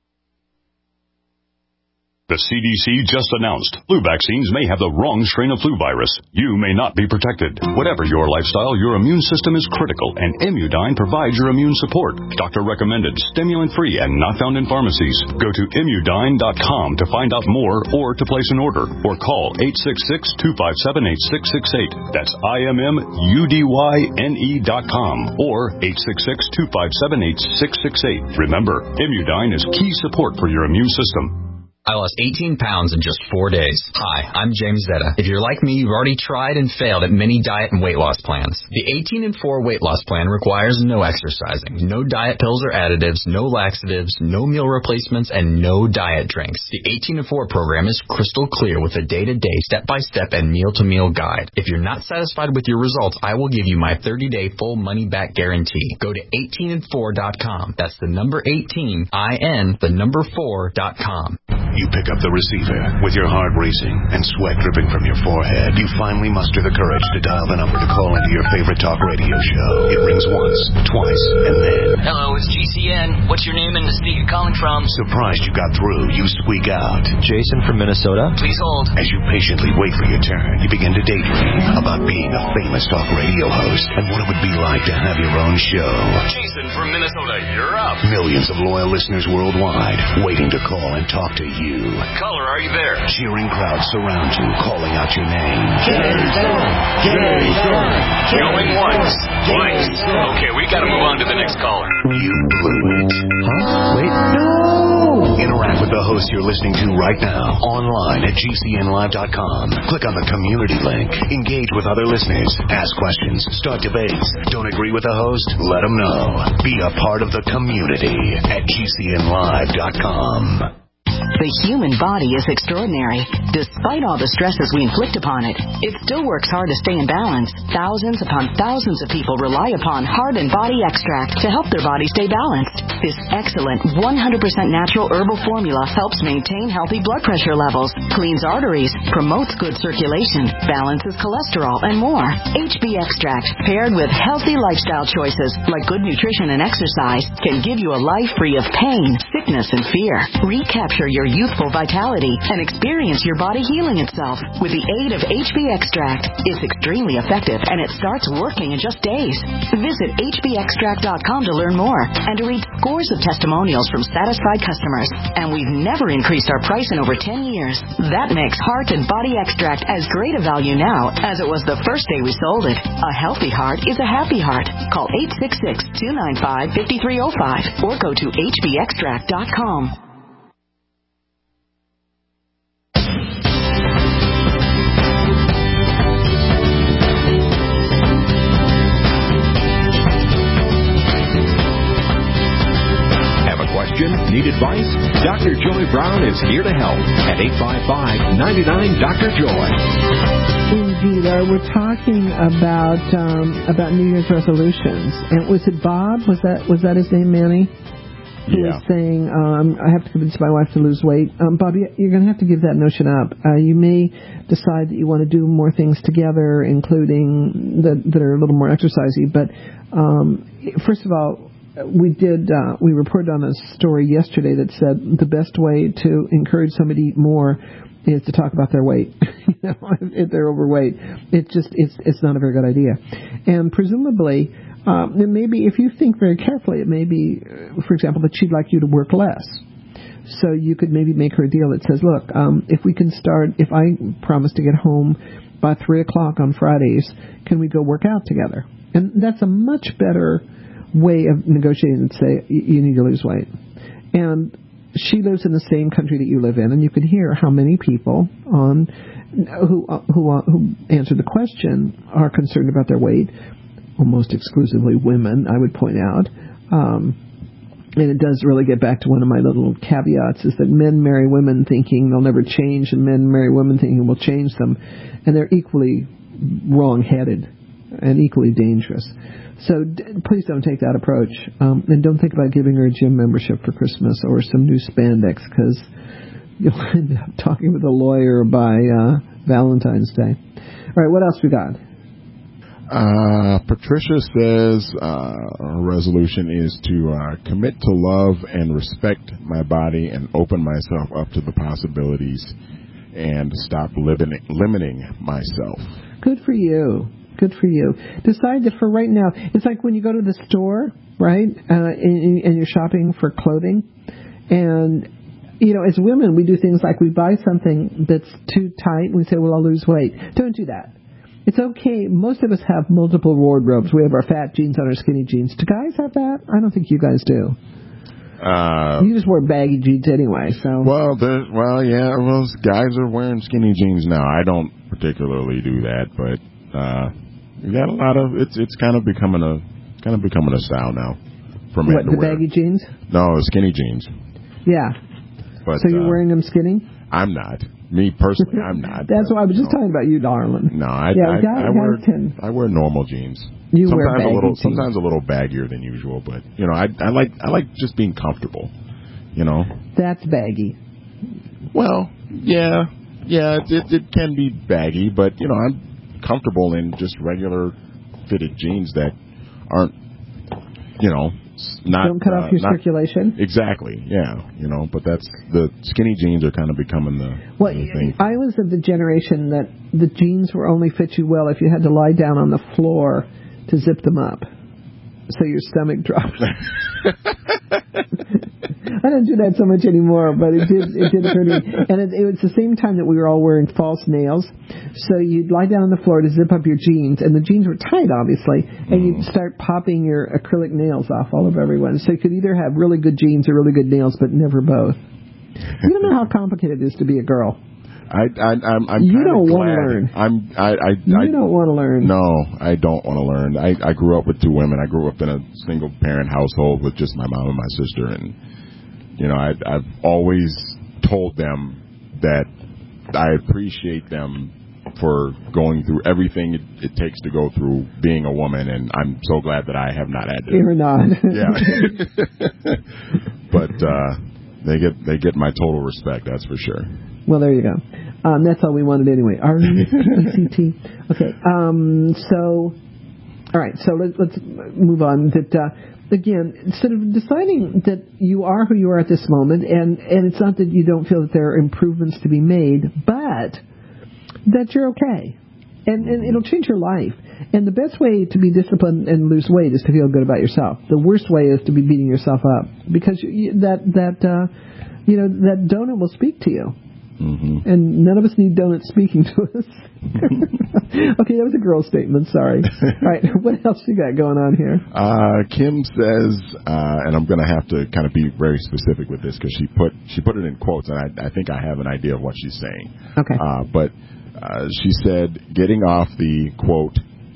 The C D C just announced flu vaccines may have the wrong strain of flu virus. You may not be protected. Whatever your lifestyle, your immune system is critical, and Immudyne provides your immune support. Doctor recommended, stimulant-free, and not found in pharmacies. Go to Immudyne dot com to find out more or to place an order, or call eight six six, two five seven, eight six six eight. That's I M M U D Y N E dot com or eight six six, two five seven, eight six six eight. Remember, Immudyne is key support for your immune system. I lost eighteen pounds in just four days. Hi, I'm James Zetta. If you're like me, you've already tried and failed at many diet and weight loss plans. The eighteen and four weight loss plan requires no exercising, no diet pills or additives, no laxatives, no meal replacements, and no diet drinks. The eighteen and four program is crystal clear with a day-to-day, step-by-step, and meal-to-meal guide. If you're not satisfied with your results, I will give you my thirty-day full money-back guarantee. Go to eighteen and four dot com. That's the number eighteen, I N, the number four dot com. You pick up the receiver with your heart racing and sweat dripping from your forehead. You finally muster the courage to dial the number to call into your favorite talk radio show. It rings once, twice, and then... Hello, it's G C N. What's your name and the state you're calling from? Surprised you got through, you squeak out. Jason from Minnesota. Please hold. As you patiently wait for your turn, you begin to daydream about being a famous talk radio host and what it would be like to have your own show. Jason from Minnesota, you're up. Millions of loyal listeners worldwide waiting to call and talk to you. Caller, are you there? Cheering crowds surround you, calling out your name. Jason! Jason! Going once, twice. Okay, we gotta move on to the next caller. You blew it. Huh? Wait, no! Interact with the host you're listening to right now, online at G C N live dot com. Click on the community link. Engage with other listeners. Ask questions. Start debates. Don't agree with the host? Let them know. Be a part of the community at G C N live dot com. The human body is extraordinary. Despite all the stresses we inflict upon it, it still works hard to stay in balance. Thousands upon thousands of people rely upon Heart and Body Extract to help their body stay balanced. This excellent one hundred percent natural herbal formula helps maintain healthy blood pressure levels, cleans arteries, promotes good circulation, balances cholesterol, and more. H B Extract, paired with healthy lifestyle choices like good nutrition and exercise, can give you a life free of pain, sickness, and fear. Recapture your youthful vitality and experience your body healing itself with the aid of H B Extract. It's extremely effective and it starts working in just days. Visit H B extract dot com to learn more and to read scores of testimonials from satisfied customers. And we've never increased our price in over ten years. That makes Heart and Body Extract as great a value now as it was the first day we sold it. A healthy heart is a happy heart. Call eight six six, two nine five, five three zero five or go to H B extract dot com. Need advice? Doctor Joy Brown is here to help at eight five five, nine nine, Doctor Joy. Indeed, uh, we're talking about um, about New Year's resolutions. And was it Bob? Was that was that his name, Manny? Who yeah. was saying, um, I have to convince my wife to lose weight. Um, Bob, you're going to have to give that notion up. Uh, you may decide that you want to do more things together, including that, that are a little more exercisey. But um, first of all, we did. Uh, we reported on a story yesterday that said the best way to encourage somebody to eat more is to talk about their weight. You know, if they're overweight, it's just it's it's not a very good idea. And presumably, um, maybe if you think very carefully, it may be, for example, that she'd like you to work less. So you could maybe make her a deal that says, look, um, if we can start, if I promise to get home by three o'clock on Fridays, can we go work out together? And that's a much better way of negotiating and say you need to lose weight. And she lives in the same country that you live in, and you can hear how many people on who who uh, who answer the question are concerned about their weight. Almost exclusively women, I would point out. Um, and it does really get back to one of my little caveats, is that men marry women thinking they'll never change, and men marry women thinking we'll change them. And they're equally wrong-headed and equally dangerous. So d- please don't take that approach. Um, and don't think about giving her a gym membership for Christmas or some new spandex, because you'll end up talking with a lawyer by uh, Valentine's Day. All right, what else we got? Uh, Patricia says uh, her resolution is to uh, commit to love and respect my body and open myself up to the possibilities and stop limiting, limiting myself. Good for you. Good for you. Decide that for right now, it's like when you go to the store, right, uh, and, and you're shopping for clothing, and, you know, as women, we do things like we buy something that's too tight, and we say, well, I'll lose weight. Don't do that. It's okay. Most of us have multiple wardrobes. We have our fat jeans on our skinny jeans. Do guys have that? I don't think you guys do. Uh, you just wear baggy jeans anyway, so. Well, there, well, yeah, well, guys are wearing skinny jeans now. I don't particularly do that, but uh, you got a lot of it's. It's kind of becoming a kind of becoming a style now for men what, to the wear. Baggy jeans? No, skinny jeans. Yeah. But, so you're uh, wearing them skinny? I'm not. Me personally, I'm not. That's why I was just no. talking about you, darling. No, I, yeah, I, guys, I wear guys can. I wear normal jeans. You sometimes wear baggy a little, jeans. sometimes a little baggier than usual, but you know, I I like I like just being comfortable. You know. That's baggy. Well, yeah, yeah, it, it it can be baggy, but you know, I'm comfortable in just regular fitted jeans that aren't, you know. Not, Don't cut uh, off your not, circulation. Exactly, yeah, you know. But that's the skinny jeans are kind of becoming the, well, the thing. I was of the generation that the jeans were only fit you well if you had to lie down on the floor to zip them up, so your stomach dropped. I don't do that so much anymore, but it did it did occur to me. And it, it was the same time that we were all wearing false nails. So you'd lie down on the floor to zip up your jeans, and the jeans were tight, obviously, and you'd start popping your acrylic nails off all over everyone. So you could either have really good jeans or really good nails, but never both. You don't know how complicated it is to be a girl. I, I, I'm, I'm you don't want to glad. learn. I'm, I, I, you I, don't want to learn. No, I don't want to learn. I, I grew up with two women. I grew up in a single parent household with just my mom and my sister, and you know, I, I've always told them that I appreciate them for going through everything it, it takes to go through being a woman, and I'm so glad that I have not had to. You're not. Yeah. But uh, they get they get my total respect. That's for sure. Well, there you go. Um, that's all we wanted anyway. R E C T. Okay. Um, so, all right. So let, let's move on. That uh, again, instead of deciding that you are who you are at this moment, and and it's not that you don't feel that there are improvements to be made, but that you're okay, and and it'll change your life. And the best way to be disciplined and lose weight is to feel good about yourself. The worst way is to be beating yourself up, because you, that that uh, you know that donut will speak to you. Mm-hmm. And none of us need donuts speaking to us. Okay, that was a girl statement. Sorry. All right, what else you got going on here? Uh, Kim says, uh, and I'm going to have to kind of be very specific with this because she put she put it in quotes, and I, I think I have an idea of what she's saying. Okay. Uh, but uh, she said, getting off the quote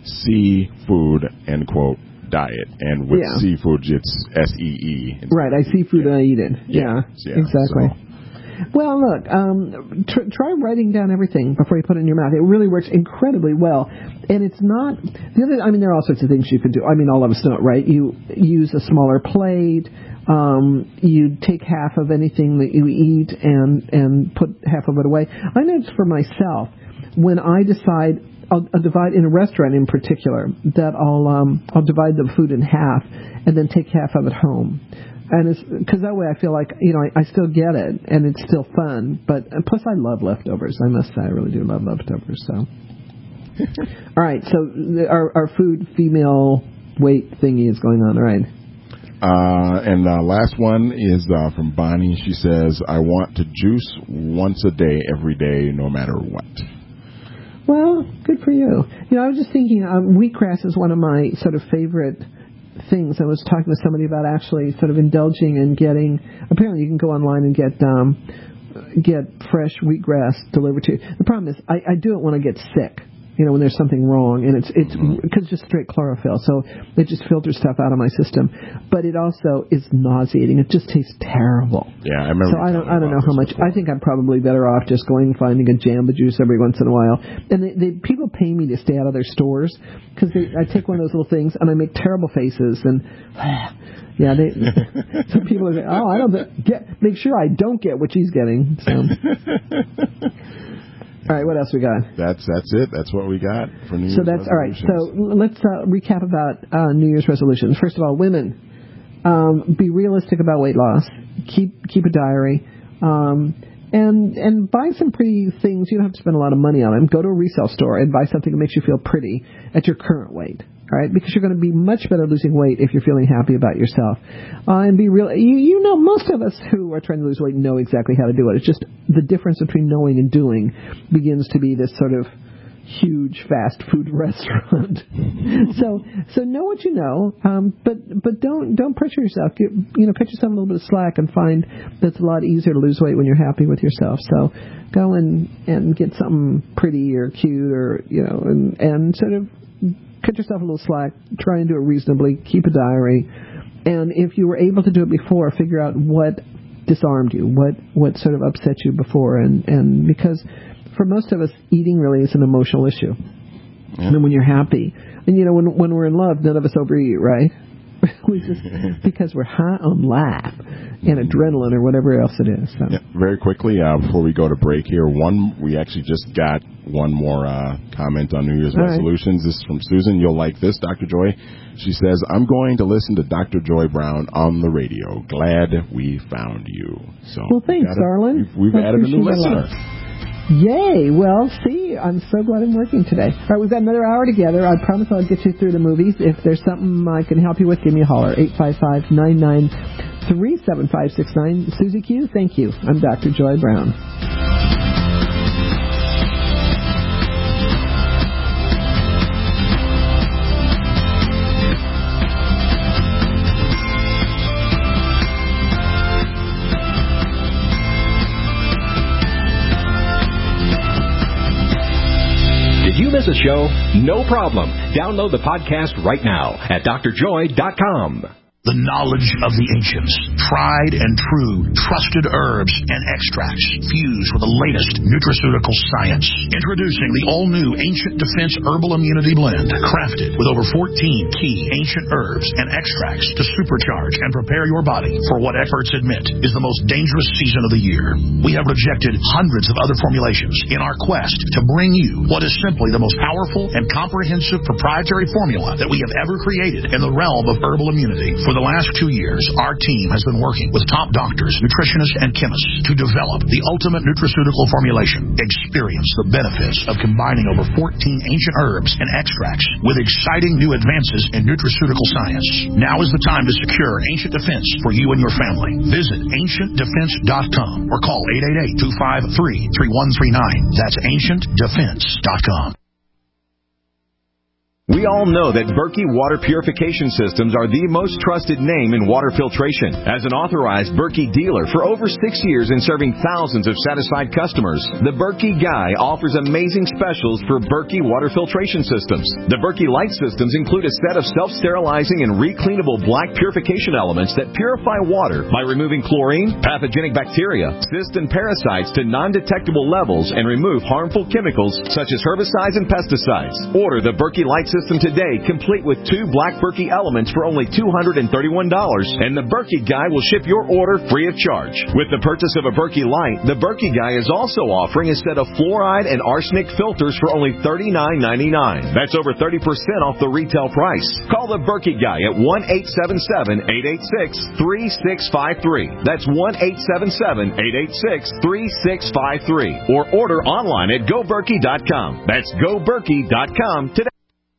seafood end quote diet, and with yeah. seafood it's S E E. Right, I see food and I eat it. Yeah, yeah exactly. So. Well, look, um, tr- try writing down everything before you put it in your mouth. It really works incredibly well. And it's not, the other, I mean, there are all sorts of things you can do. I mean, all of us know it, right? You use a smaller plate. Um, you take half of anything that you eat and, and put half of it away. I know it's for myself. When I decide, I'll, I'll divide in a restaurant in particular, that I'll, um, I'll divide the food in half and then take half of it home. And it's because that way I feel like, you know, I, I still get it and it's still fun. But plus I love leftovers. I must say I really do love leftovers. So, all right. So our our food female weight thingy is going on. All right. Uh, and the last one is uh, from Bonnie. She says, "I want to juice once a day, every day, no matter what." Well, good for you. You know, I was just thinking, um, wheatgrass is one of my sort of favorite things. I was talking to somebody about actually sort of indulging and getting. Apparently, you can go online and get um, get fresh wheatgrass delivered to you. The problem is, I, I do it when I get sick. You know, when there's something wrong, and it's it's because it's just straight chlorophyll, so it just filters stuff out of my system. But it also is nauseating. It just tastes terrible. Yeah, I remember. So I don't I don't know how much. Before. I think I'm probably better off just going and finding a Jamba Juice every once in a while. And they, they people pay me to stay out of their stores because I take one of those little things and I make terrible faces and. Yeah, they, some people are saying, "Oh, I don't get. Make sure I don't get what she's getting." So. All right, what else we got? That's that's it. That's what we got for New Year's So that's all right. So let's uh, recap about uh, New Year's resolutions. First of all, women, um, be realistic about weight loss. Keep keep a diary, um, and and buy some pretty things. You don't have to spend a lot of money on them. Go to a resale store and buy something that makes you feel pretty at your current weight. All right, because you're going to be much better losing weight if you're feeling happy about yourself. Uh, and be real. You, you know, most of us who are trying to lose weight know exactly how to do it. It's just the difference between knowing and doing begins to be this sort of huge fast food restaurant. so, so know what you know, um, but but don't don't pressure yourself. Get, you know, cut yourself a little bit of slack and find that's a lot easier to lose weight when you're happy with yourself. So, go and and get something pretty or cute or you know, and and sort of. Cut yourself a little slack. Try and do it reasonably. Keep a diary. And if you were able to do it before, figure out what disarmed you, what, what sort of upset you before. And, and because for most of us, eating really is an emotional issue. Yeah. And then when you're happy, and you know, when when we're in love, none of us overeat, right? we just because we're high on laugh and adrenaline or whatever else it is. So. Yeah, very quickly uh, before we go to break here, one we actually just got one more uh, comment on New Year's All resolutions. Right. This is from Susan. You'll like this, Doctor Joy. She says, "I'm going to listen to Doctor Joy Brown on the radio. Glad we found you." So well, thanks, we darling. We've, we've added a new listener. Yay! Well, see, I'm so glad I'm working today. All right, we've got another hour together. I promise I'll get you through the movies. If there's something I can help you with, give me a holler. eight five five, nine nine three, seven five six nine. Susie Q, thank you. I'm Doctor Joy Brown. Miss a show? No problem. Download the podcast right now at d r joy dot com. The knowledge of the ancients, tried and true, trusted herbs and extracts fused with the latest nutraceutical science. Introducing the all-new Ancient Defense Herbal Immunity Blend, crafted with over fourteen key ancient herbs and extracts to supercharge and prepare your body for what experts admit is the most dangerous season of the year. We have rejected hundreds of other formulations in our quest to bring you what is simply the most powerful and comprehensive proprietary formula that we have ever created in the realm of herbal immunity. For For the last two years, our team has been working with top doctors, nutritionists, and chemists to develop the ultimate nutraceutical formulation. Experience the benefits of combining over fourteen ancient herbs and extracts with exciting new advances in nutraceutical science. Now is the time to secure Ancient Defense for you and your family. Visit ancient defense dot com or call eight eight eight, two five three, three one three nine. That's ancient defense dot com. We all know that Berkey Water Purification Systems are the most trusted name in water filtration. As an authorized Berkey dealer for over six years and serving thousands of satisfied customers, the Berkey Guy offers amazing specials for Berkey Water Filtration Systems. The Berkey Light Systems include a set of self-sterilizing and recleanable black purification elements that purify water by removing chlorine, pathogenic bacteria, cysts, and parasites to non-detectable levels and remove harmful chemicals such as herbicides and pesticides. Order the Berkey Light System today, complete with two black Berkey elements for only two hundred thirty-one dollars, and the Berkey Guy will ship your order free of charge. With the purchase of a Berkey Light, the Berkey Guy is also offering a set of fluoride and arsenic filters for only thirty-nine ninety-nine. That's over thirty percent off the retail price. Call the Berkey Guy at one eight seven seven, eight eight six, three six five three. That's one eight seven seven, eight eight six, three six five three. Or order online at go berkey dot com. That's go berkey dot com today.